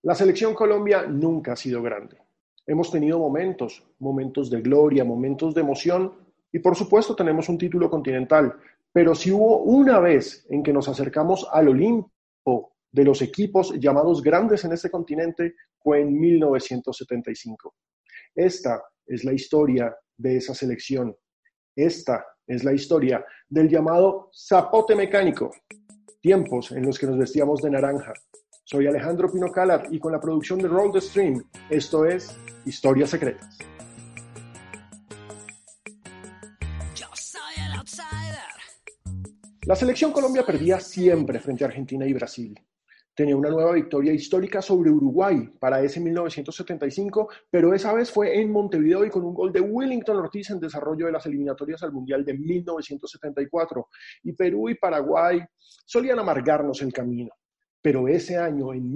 La selección Colombia nunca ha sido grande. Hemos tenido momentos de gloria, momentos de emoción y por supuesto tenemos un título continental, pero si hubo una vez en que nos acercamos al Olimpo de los equipos llamados grandes en este continente fue en 1975. Esta es la historia de esa selección. Esta es la historia del llamado zapote mecánico, tiempos en los que nos vestíamos de naranja. Soy Alejandro Pino Calat y con la producción de Roll the Stream, esto es Historias Secretas. La selección Colombia perdía siempre frente a Argentina y Brasil. Tenía una nueva victoria histórica sobre Uruguay para ese 1975, pero esa vez fue en Montevideo y con un gol de Willington Ortiz en desarrollo de las eliminatorias al Mundial de 1974. Y Perú y Paraguay solían amargarnos el camino. Pero ese año, en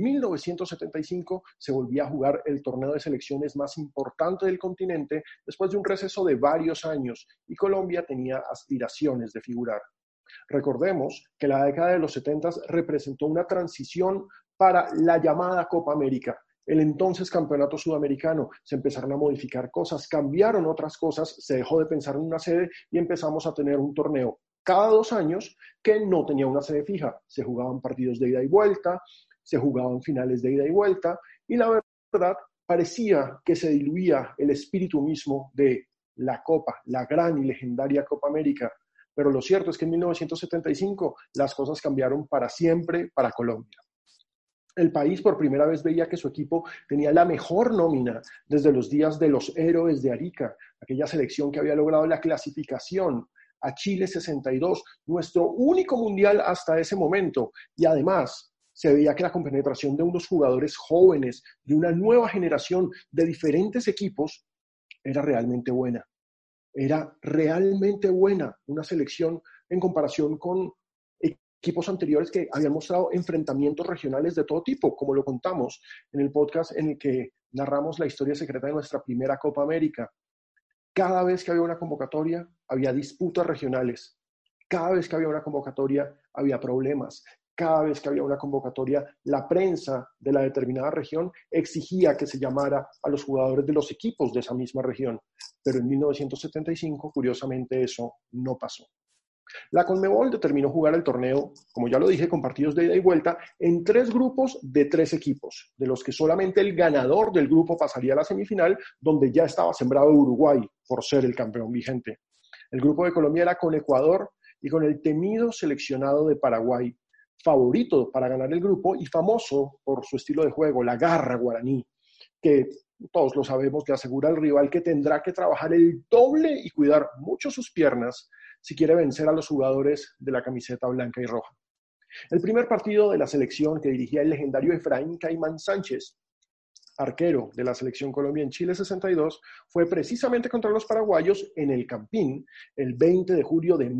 1975, se volvía a jugar el torneo de selecciones más importante del continente después de un receso de varios años y Colombia tenía aspiraciones de figurar. Recordemos que la década de los 70 representó una transición para la llamada Copa América, el entonces campeonato sudamericano. Se empezaron a modificar cosas, cambiaron otras cosas, se dejó de pensar en una sede y empezamos a tener un torneo cada 2 años que no tenía una sede fija. Se jugaban partidos de ida y vuelta, se jugaban finales de ida y vuelta y la verdad parecía que se diluía el espíritu mismo de la Copa, la gran y legendaria Copa América. Pero lo cierto es que en 1975 las cosas cambiaron para siempre para Colombia. El país por primera vez veía que su equipo tenía la mejor nómina desde los días de los héroes de Arica, aquella selección que había logrado la clasificación a Chile 62, nuestro único mundial hasta ese momento. Y además se veía que la compenetración de unos jugadores jóvenes, de una nueva generación de diferentes equipos, era realmente buena. Era realmente buena, una selección en comparación con equipos anteriores que habían mostrado enfrentamientos regionales de todo tipo, como lo contamos en el podcast en el que narramos la historia secreta de nuestra primera Copa América. Cada vez que había una convocatoria, había disputas regionales. Cada vez que había una convocatoria, había problemas. Cada vez que había una convocatoria, la prensa de la determinada región exigía que se llamara a los jugadores de los equipos de esa misma región. Pero en 1975, curiosamente, eso no pasó. La Conmebol determinó jugar el torneo, como ya lo dije, con partidos de ida y vuelta, en 3 grupos de 3 equipos, de los que solamente el ganador del grupo pasaría a la semifinal, donde ya estaba sembrado Uruguay por ser el campeón vigente. El grupo de Colombia era con Ecuador y con el temido seleccionado de Paraguay, favorito para ganar el grupo y famoso por su estilo de juego, la garra guaraní, que todos lo sabemos, le asegura al rival que tendrá que trabajar el doble y cuidar mucho sus piernas si quiere vencer a los jugadores de la camiseta blanca y roja. El primer partido de la selección que dirigía el legendario Efraín Caimán Sánchez, arquero de la selección Colombia en Chile 62, fue precisamente contra los paraguayos en el Campín el 20 de julio de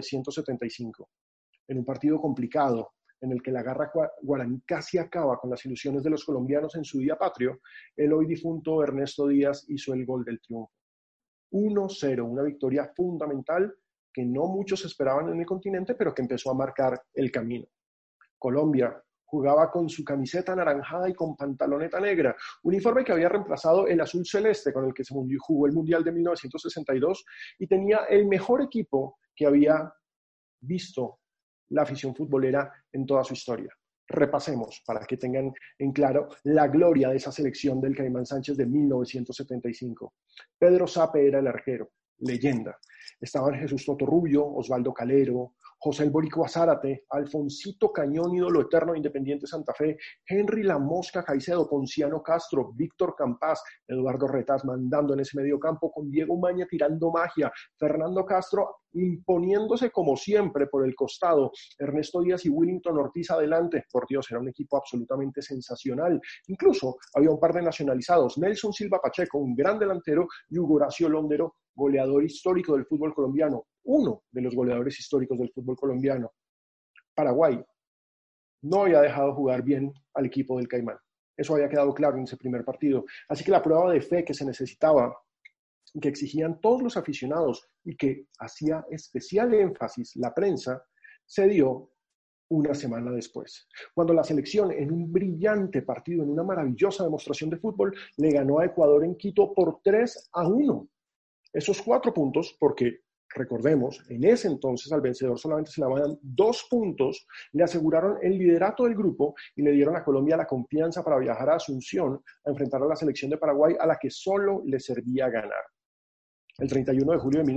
1975. En un partido complicado, en el que la garra guaraní casi acaba con las ilusiones de los colombianos en su día patrio, el hoy difunto Ernesto Díaz hizo el gol del triunfo. 1-0, una victoria fundamental que no muchos esperaban en el continente, pero que empezó a marcar el camino. Colombia jugaba con su camiseta anaranjada y con pantaloneta negra, uniforme que había reemplazado el azul celeste con el que se jugó el Mundial de 1962 y tenía el mejor equipo que había visto la afición futbolera en toda su historia. Repasemos para que tengan en claro la gloria de esa selección del Caimán Sánchez de 1975. Pedro Sape era el arquero, leyenda. Estaban Jesús Totorrubio, Osvaldo Calero, José el Boricua Zárate, Alfonsito Cañón, ídolo eterno de Independiente Santa Fe, Henry La Mosca Caicedo, Ponciano Castro, Víctor Campás, Eduardo Retas mandando en ese medio campo con Diego Maña tirando magia, Fernando Castro imponiéndose como siempre por el costado, Ernesto Díaz y Willington Ortiz adelante. Por Dios, era un equipo absolutamente sensacional. Incluso había un par de nacionalizados, Nelson Silva Pacheco, un gran delantero, y Hugo Horacio Londero, goleador histórico del fútbol colombiano, uno de los goleadores históricos del fútbol colombiano. Paraguay no había dejado jugar bien al equipo del Caimán. Eso había quedado claro en ese primer partido. Así que la prueba de fe que se necesitaba, que exigían todos los aficionados y que hacía especial énfasis la prensa, se dio una semana después, cuando la selección, en un brillante partido, en una maravillosa demostración de fútbol, le ganó a Ecuador en Quito por 3-1. Esos 4 puntos, porque recordemos, en ese entonces al vencedor solamente se le daban 2 puntos, le aseguraron el liderato del grupo y le dieron a Colombia la confianza para viajar a Asunción a enfrentar a la selección de Paraguay, a la que solo le servía ganar. El 31 de julio de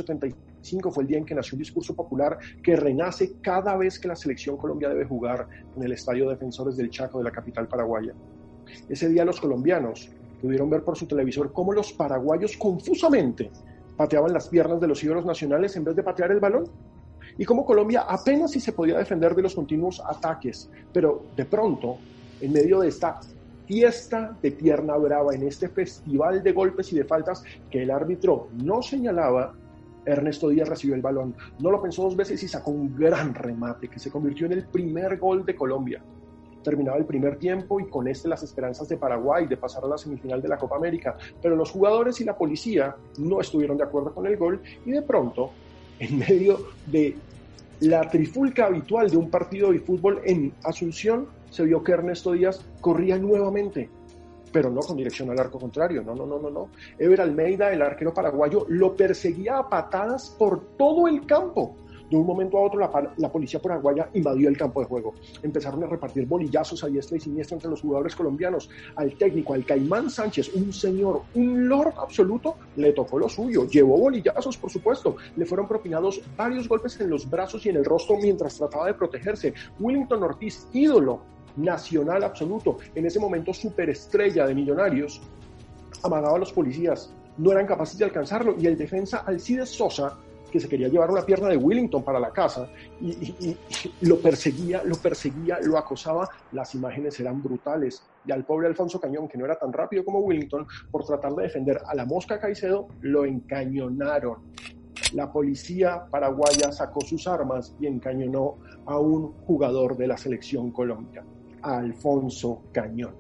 1975 fue el día en que nació un discurso popular que renace cada vez que la selección Colombia debe jugar en el Estadio Defensores del Chaco de la capital paraguaya. Ese día los colombianos pudieron ver por su televisor cómo los paraguayos confusamente pateaban las piernas de los ídolos nacionales en vez de patear el balón, y cómo Colombia apenas si se podía defender de los continuos ataques, pero de pronto, en medio de esta fiesta de pierna brava, en este festival de golpes y de faltas que el árbitro no señalaba, Ernesto Díaz recibió el balón, no lo pensó 2 veces y sacó un gran remate que se convirtió en el primer gol de Colombia. Terminaba el primer tiempo y con las esperanzas de Paraguay de pasar a la semifinal de la Copa América, pero los jugadores y la policía no estuvieron de acuerdo con el gol y de pronto, en medio de la trifulca habitual de un partido de fútbol en Asunción, se vio que Ernesto Díaz corría nuevamente, pero no con dirección al arco contrario, no. Ever Almeida, el arquero paraguayo, lo perseguía a patadas por todo el campo. De un momento a otro, la policía paraguaya invadió el campo de juego. Empezaron a repartir bolillazos a diestra y siniestra entre los jugadores colombianos. Al técnico, al Caimán Sánchez, un señor, un lord absoluto, le tocó lo suyo. Llevó bolillazos, por supuesto. Le fueron propinados varios golpes en los brazos y en el rostro mientras trataba de protegerse. Willington Ortiz, ídolo nacional absoluto, en ese momento superestrella de Millonarios, amagaba a los policías. No eran capaces de alcanzarlo. Y el defensa Alcides Sosa, que se quería llevar una pierna de Willington para la casa, y lo perseguía, lo acosaba. Las imágenes eran brutales. Y al pobre Alfonso Cañón, que no era tan rápido como Willington, por tratar de defender a la Mosca Caicedo, lo encañonaron. La policía paraguaya sacó sus armas y encañonó a un jugador de la selección Colombia, a Alfonso Cañón.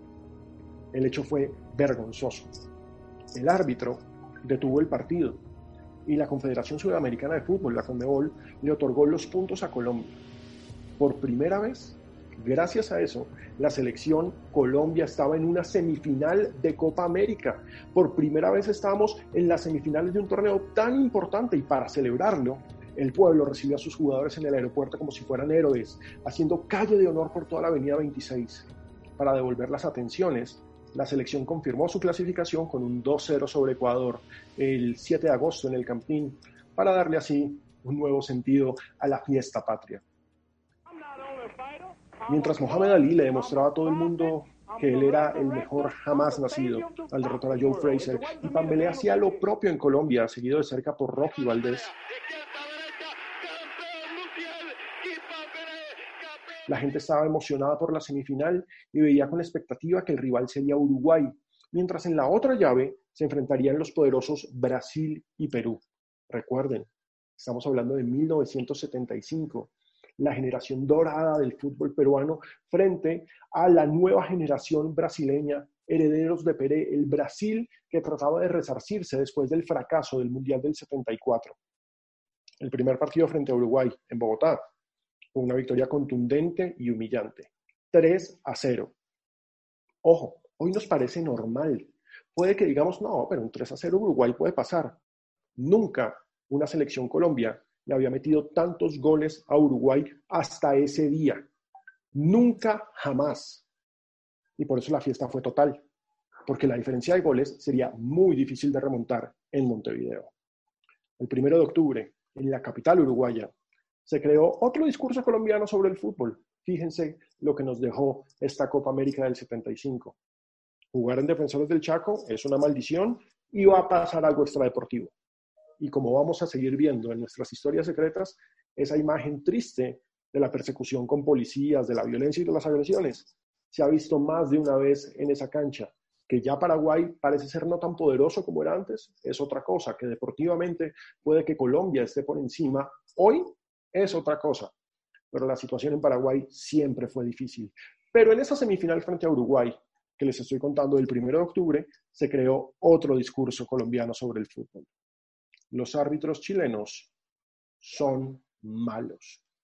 El hecho fue vergonzoso. El árbitro detuvo el partido y la Confederación Sudamericana de Fútbol, la CONMEBOL, le otorgó los puntos a Colombia. Por primera vez, gracias a eso, la selección Colombia estaba en una semifinal de Copa América. Por primera vez estábamos en las semifinales de un torneo tan importante, y para celebrarlo, el pueblo recibió a sus jugadores en el aeropuerto como si fueran héroes, haciendo calle de honor por toda la avenida 26. Para devolver las atenciones, la selección confirmó su clasificación con un 2-0 sobre Ecuador el 7 de agosto en el Campín, para darle así un nuevo sentido a la fiesta patria. Mientras Mohamed Ali le demostraba a todo el mundo que él era el mejor jamás nacido al derrotar a Joe Frazier, y Pambelé hacía lo propio en Colombia, seguido de cerca por Rocky Valdés, la gente estaba emocionada por la semifinal y veía con expectativa que el rival sería Uruguay, mientras en la otra llave se enfrentarían los poderosos Brasil y Perú. Recuerden, estamos hablando de 1975, la generación dorada del fútbol peruano frente a la nueva generación brasileña, herederos de Pelé, el Brasil que trataba de resarcirse después del fracaso del Mundial del 74. El primer partido frente a Uruguay en Bogotá fue una victoria contundente y humillante, 3-0. Ojo, hoy nos parece normal. Puede que digamos, no, pero un 3-0 Uruguay puede pasar. Nunca una selección Colombia le había metido tantos goles a Uruguay hasta ese día. Nunca, jamás. Y por eso la fiesta fue total, porque la diferencia de goles sería muy difícil de remontar en Montevideo. El 1 de octubre, en la capital uruguaya, se creó otro discurso colombiano sobre el fútbol. Fíjense lo que nos dejó esta Copa América del 75. Jugar en Defensores del Chaco es una maldición y va a pasar algo extradeportivo. Y como vamos a seguir viendo en nuestras historias secretas, esa imagen triste de la persecución con policías, de la violencia y de las agresiones, se ha visto más de una vez en esa cancha. Que ya Paraguay parece ser no tan poderoso como era antes, es otra cosa. Que deportivamente puede que Colombia esté por encima hoy, es otra cosa. Pero la situación en Paraguay siempre fue difícil. Pero en esa semifinal frente a Uruguay, que les estoy contando del 1 de octubre, se creó otro discurso colombiano sobre el fútbol. Los árbitros chilenos son malos.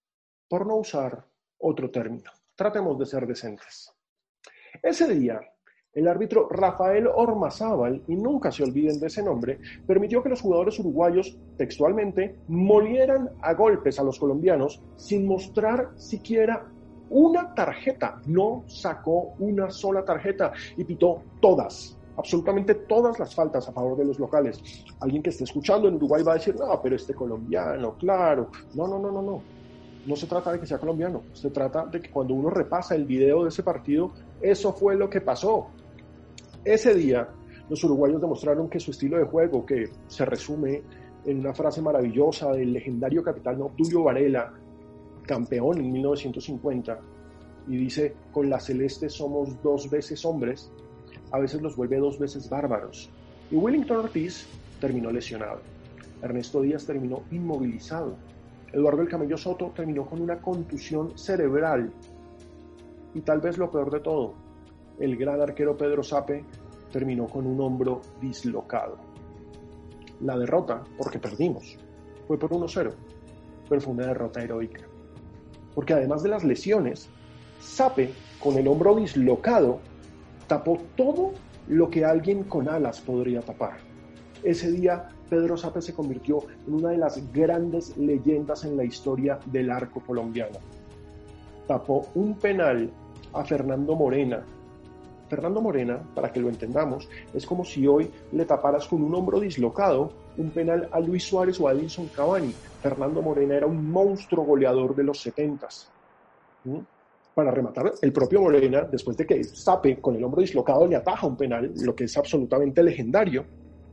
por no usar otro término. Tratemos de ser decentes. Ese día, el árbitro Rafael Ormazábal, y nunca se olviden de ese nombre, permitió que los jugadores uruguayos, textualmente, molieran a golpes a los colombianos sin mostrar siquiera una tarjeta. No sacó una sola tarjeta y pitó todas, absolutamente todas las faltas a favor de los locales. Alguien que esté escuchando en Uruguay va a decir, no, pero este colombiano, claro. No. No se trata de que sea colombiano, se trata de que cuando uno repasa el video de ese partido, eso fue lo que pasó. Ese día, los uruguayos demostraron que su estilo de juego, que se resume en una frase maravillosa del legendario capitán Obdulio Varela, campeón en 1950, y dice, con la celeste somos 2 veces hombres, a veces los vuelve 2 veces bárbaros. Y Willington Ortiz terminó lesionado. Ernesto Díaz terminó inmovilizado. Eduardo El Camello Soto terminó con una contusión cerebral. Y tal vez lo peor de todo, el gran arquero Pedro Sape terminó con un hombro dislocado. La derrota, porque perdimos, fue por 1-0, pero fue una derrota heroica. Porque además de las lesiones, Sape, con el hombro dislocado, tapó todo lo que alguien con alas podría tapar. Ese día, Pedro Sape se convirtió en una de las grandes leyendas en la historia del arco colombiano. Tapó un penal a Fernando Morena. Fernando Morena, para que lo entendamos, es como si hoy le taparas con un hombro dislocado un penal a Luis Suárez o a Edinson Cavani. Fernando Morena era un monstruo goleador de los 70s. Para rematar, el propio Morena, después de que Sape con el hombro dislocado le ataja un penal, lo que es absolutamente legendario,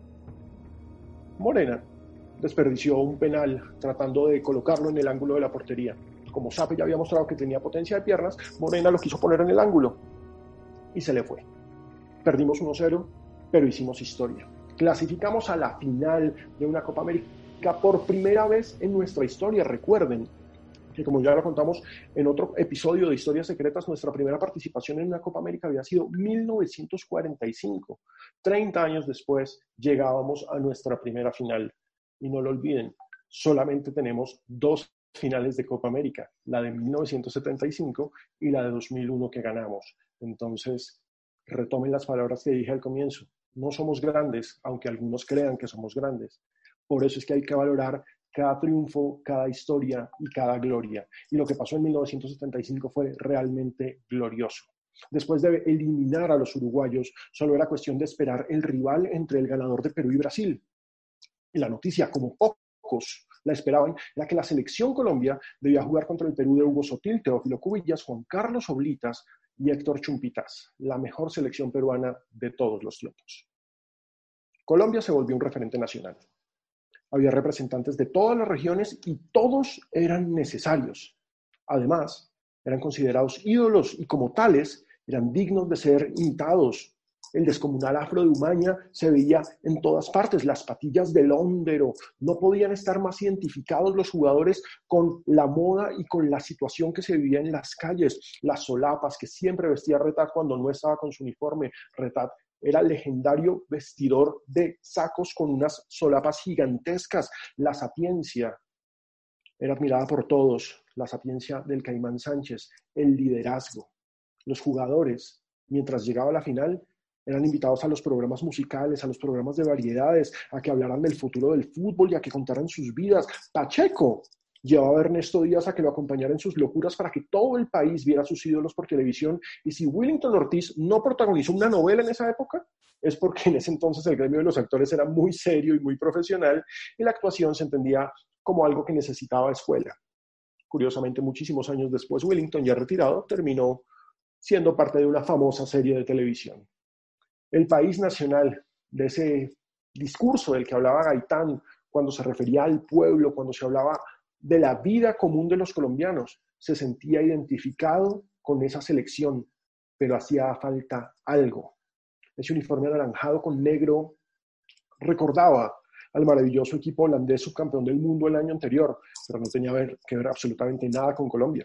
Morena desperdició un penal tratando de colocarlo en el ángulo de la portería. Como Sape ya había mostrado que tenía potencia de piernas, Morena lo quiso poner en el ángulo y se le fue. Perdimos 1-0, pero hicimos historia. Clasificamos a la final de una Copa América por primera vez en nuestra historia. Recuerden que, como ya lo contamos en otro episodio de Historias Secretas, nuestra primera participación en una Copa América había sido 1945. 30 años después llegábamos a nuestra primera final. Y no lo olviden, solamente tenemos 2 finales de Copa América, la de 1975 y la de 2001 que ganamos. Entonces, retomen las palabras que dije al comienzo. No somos grandes, aunque algunos crean que somos grandes. Por eso es que hay que valorar cada triunfo, cada historia y cada gloria. Y lo que pasó en 1975 fue realmente glorioso. Después de eliminar a los uruguayos, solo era cuestión de esperar el rival entre el ganador de Perú y Brasil. Y la noticia, como pocos la esperaban, era que la selección Colombia debía jugar contra el Perú de Hugo Sotil, Teófilo Cubillas, Juan Carlos Oblitas y Héctor Chumpitas, la mejor selección peruana de todos los tiempos. Colombia se volvió un referente nacional. Había representantes de todas las regiones y todos eran necesarios. Además, eran considerados ídolos y como tales eran dignos de ser imitados. El descomunal afro de Umaña se veía en todas partes, las patillas de Londero. No podían estar más identificados los jugadores con la moda y con la situación que se vivía en las calles. Las solapas que siempre vestía Retat cuando no estaba con su uniforme. Retat era el legendario vestidor de sacos con unas solapas gigantescas. La sapiencia era admirada por todos. La sapiencia del Caimán Sánchez, el liderazgo. Los jugadores, mientras llegaba la final, eran invitados a los programas musicales, a los programas de variedades, a que hablaran del futuro del fútbol y a que contaran sus vidas. Pacheco llevaba a Ernesto Díaz a que lo acompañara en sus locuras para que todo el país viera a sus ídolos por televisión. Y si Willington Ortiz no protagonizó una novela en esa época, es porque en ese entonces el gremio de los actores era muy serio y muy profesional y la actuación se entendía como algo que necesitaba escuela. Curiosamente, muchísimos años después, Willington, ya retirado, terminó siendo parte de una famosa serie de televisión. El país nacional, de ese discurso del que hablaba Gaitán cuando se refería al pueblo, cuando se hablaba de la vida común de los colombianos, se sentía identificado con esa selección, pero hacía falta algo. Ese uniforme anaranjado con negro recordaba al maravilloso equipo holandés subcampeón del mundo el año anterior, pero no tenía que ver absolutamente nada con Colombia.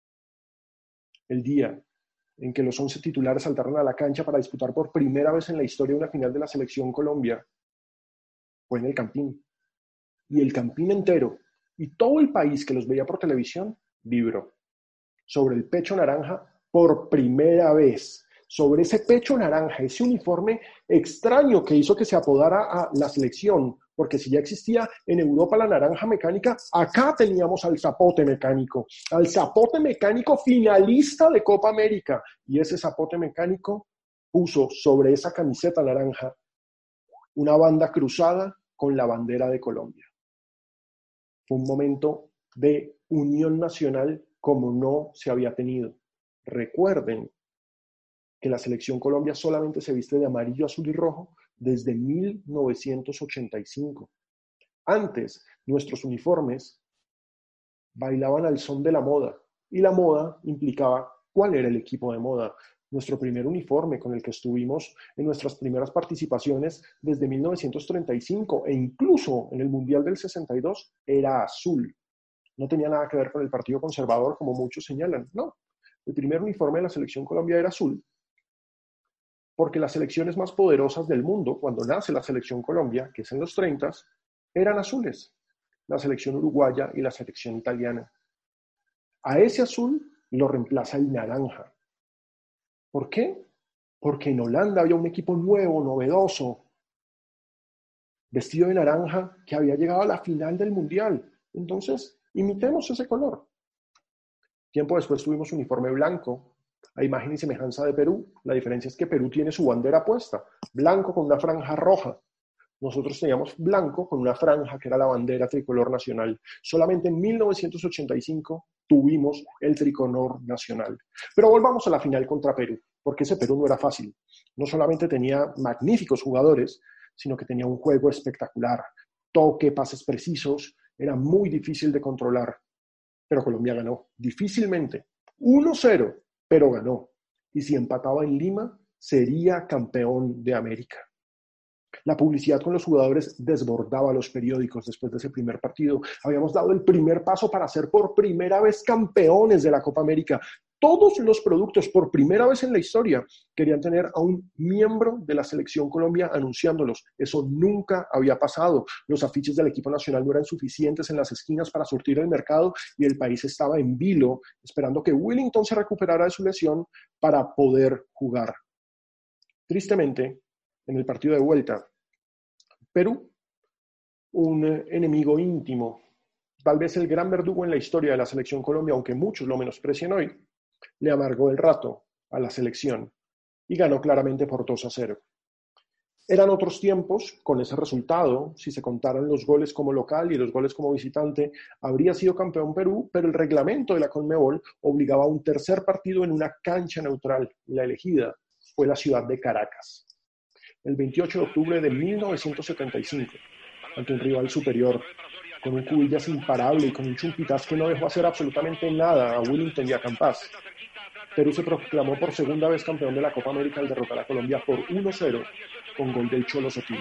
El día en que los 11 titulares saltaron a la cancha para disputar por primera vez en la historia una final de la selección Colombia, fue en el Campín. Y el Campín entero, y todo el país que los veía por televisión, vibró. Sobre el pecho naranja, por primera vez. Sobre ese pecho naranja, ese uniforme extraño que hizo que se apodara a la selección, porque si ya existía en Europa la naranja mecánica, acá teníamos al Zapote mecánico finalista de Copa América, y ese Zapote mecánico puso sobre esa camiseta naranja una banda cruzada con la bandera de Colombia. Fue un momento de unión nacional como no se había tenido. Recuerden que la selección Colombia solamente se viste de amarillo, azul y rojo desde 1985. Antes, nuestros uniformes bailaban al son de la moda, y la moda implicaba cuál era el equipo de moda. Nuestro primer uniforme con el que estuvimos en nuestras primeras participaciones desde 1935 e incluso en el Mundial del 62 era azul. No tenía nada que ver con el Partido Conservador, como muchos señalan. No, el primer uniforme de la selección Colombia era azul, porque las selecciones más poderosas del mundo, cuando nace la selección Colombia, que es en los 30, eran azules. La selección uruguaya y la selección italiana. A ese azul lo reemplaza el naranja. ¿Por qué? Porque en Holanda había un equipo nuevo, novedoso, vestido de naranja, que había llegado a la final del Mundial. Entonces, imitemos ese color. Tiempo después tuvimos un uniforme blanco, a imagen y semejanza de Perú. La diferencia es que Perú tiene su bandera puesta, blanco con una franja roja. Nosotros teníamos blanco con una franja que era la bandera tricolor nacional. Solamente en 1985 tuvimos el tricolor nacional. Pero volvamos a la final contra Perú, porque ese Perú no era fácil. No solamente tenía magníficos jugadores, sino que tenía un juego espectacular. Toque, pases precisos, era muy difícil de controlar. Pero Colombia ganó, difícilmente. 1-0, pero ganó. Y si empataba en Lima, sería campeón de América. La publicidad con los jugadores desbordaba los periódicos después de ese primer partido. Habíamos dado el primer paso para ser por primera vez campeones de la Copa América. Todos los productos, por primera vez en la historia, querían tener a un miembro de la Selección Colombia anunciándolos. Eso nunca había pasado. Los afiches del equipo nacional no eran suficientes en las esquinas para surtir el mercado y el país estaba en vilo, esperando que Willington se recuperara de su lesión para poder jugar. Tristemente, en el partido de vuelta, Perú, un enemigo íntimo, tal vez el gran verdugo en la historia de la selección Colombia, aunque muchos lo menosprecian hoy, le amargó el rato a la selección y ganó claramente por 2-0. Eran otros tiempos, con ese resultado, si se contaran los goles como local y los goles como visitante, habría sido campeón Perú, pero el reglamento de la Conmebol obligaba a un tercer partido en una cancha neutral, y la elegida fue la ciudad de Caracas. El 28 de octubre de 1975, ante un rival superior, con un Cubillas imparable y con un Chumpitaz que no dejó hacer absolutamente nada a Willington y a Campas. Perú se proclamó por segunda vez campeón de la Copa América al derrotar a Colombia por 1-0 con gol del Cholo Sotil.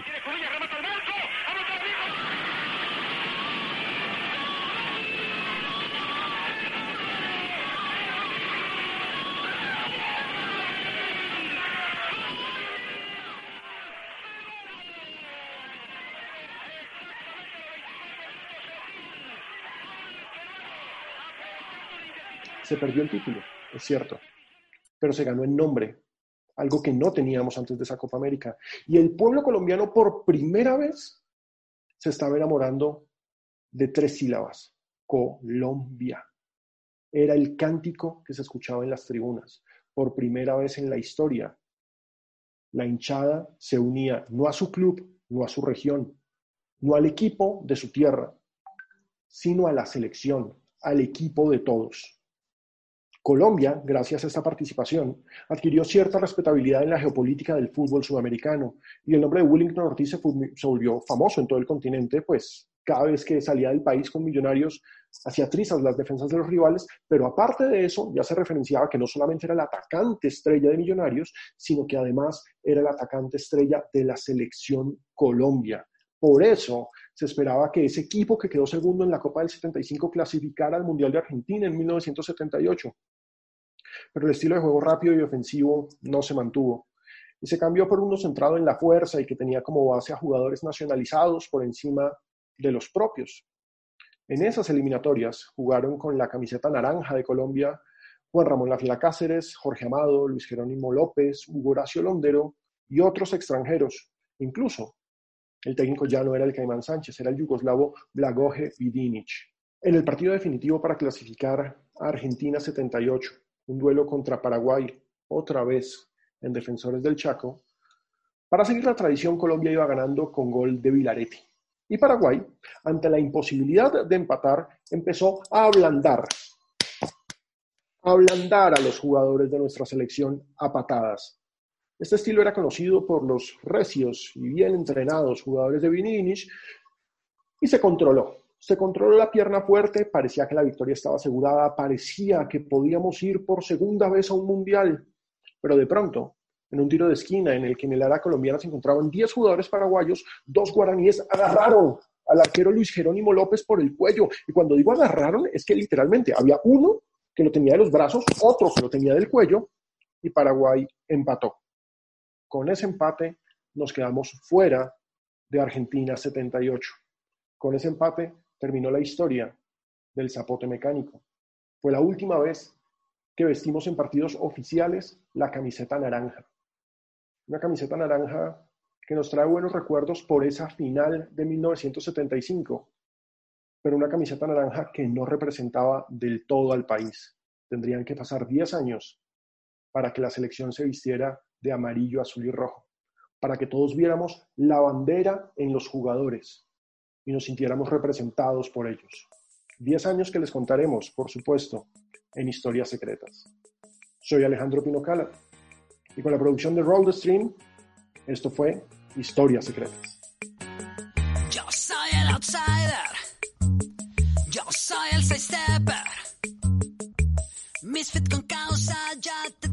Se perdió el título, es cierto, pero se ganó en nombre, algo que no teníamos antes de esa Copa América. Y el pueblo colombiano por primera vez se estaba enamorando de 3 sílabas, Colombia. Era el cántico que se escuchaba en las tribunas. Por primera vez en la historia, la hinchada se unía no a su club, no a su región, no al equipo de su tierra, sino a la selección, al equipo de todos. Colombia, gracias a esta participación, adquirió cierta respetabilidad en la geopolítica del fútbol sudamericano y el nombre de Willington Ortiz se volvió famoso en todo el continente, pues cada vez que salía del país con Millonarios hacía trizas las defensas de los rivales, pero aparte de eso ya se referenciaba que no solamente era el atacante estrella de Millonarios, sino que además era el atacante estrella de la selección Colombia. Por eso se esperaba que ese equipo que quedó segundo en la Copa del 75 clasificara al Mundial de Argentina en 1978. Pero el estilo de juego rápido y ofensivo no se mantuvo. Y se cambió por uno centrado en la fuerza y que tenía como base a jugadores nacionalizados por encima de los propios. En esas eliminatorias jugaron con la camiseta naranja de Colombia Juan Ramón La Fiera Cáceres, Jorge Amado, Luis Jerónimo López, Hugo Horacio Londero y otros extranjeros. Incluso el técnico ya no era el Caimán Sánchez, era el yugoslavo Blagoje Vidinic. En el partido definitivo para clasificar a Argentina 78, un duelo contra Paraguay, otra vez en Defensores del Chaco, para seguir la tradición, Colombia iba ganando con gol de Vilaretti. Y Paraguay, ante la imposibilidad de empatar, empezó a ablandar a los jugadores de nuestra selección a patadas. Este estilo era conocido por los recios y bien entrenados jugadores de Vidinic y se controló. Se controló la pierna fuerte, parecía que la victoria estaba asegurada, parecía que podíamos ir por segunda vez a un mundial. Pero de pronto, en un tiro de esquina en el que en el área colombiana se encontraban 10 jugadores paraguayos, 2 guaraníes agarraron al arquero Luis Jerónimo López por el cuello. Y cuando digo agarraron, es que literalmente había uno que lo tenía de los brazos, otro que lo tenía del cuello, y Paraguay empató. Con ese empate nos quedamos fuera de Argentina 78. Con ese empate terminó la historia del zapote mecánico. Fue la última vez que vestimos en partidos oficiales la camiseta naranja. Una camiseta naranja que nos trae buenos recuerdos por esa final de 1975, pero una camiseta naranja que no representaba del todo al país. Tendrían que pasar 10 años para que la selección se vistiera de amarillo, azul y rojo, para que todos viéramos la bandera en los jugadores y nos sintiéramos representados por ellos. 10 años que les contaremos, por supuesto, en Historias Secretas. Soy Alejandro Pino Cala y con la producción de Roll the Stream, esto fue Historias Secretas. Yo soy el outsider, yo soy el sidestepper, misfit con causa, ya te